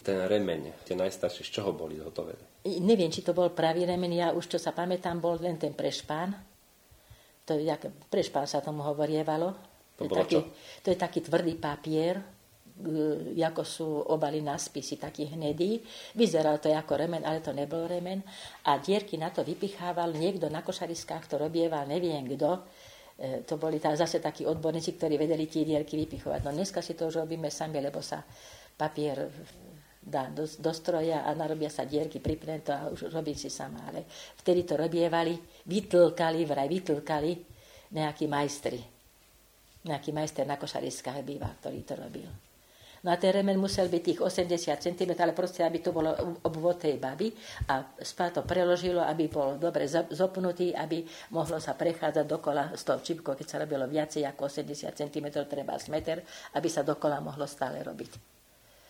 ten remeň, tie najstaršie, z čoho boli zhotovené? Neviem, či to bol pravý remeň, ja už čo sa pamätám, bol len ten prešpán. Prešpán sa tomu hovorievalo. To je taký tvrdý papier, ako sú obaly na spisy, taký hnedý. Vyzeral to ako remen, ale to nebol remen. A dierky na to vypichával niekto na košariskách, to robieval, neviem kto. To boli zase takí odborníci, ktorí vedeli tie dierky vypichovať. No dneska si to už robíme sami, lebo sa papier dá do stroja a narobia sa dierky, pripne to a už robím si sama. Ale vtedy to robievali, vytlkali nejakí majstri. Nejaký majster na košariskách býva, ktorý to robil. No a ten remen musel byť tých 80 cm, ale proste, aby to bolo obvod tej baby a to preložilo, aby bol dobre zopnutý, aby mohlo sa prechádzať dokola s tou čipkou, keď sa robilo viacej ako 80 cm, treba meter, aby sa dokola mohlo stále robiť.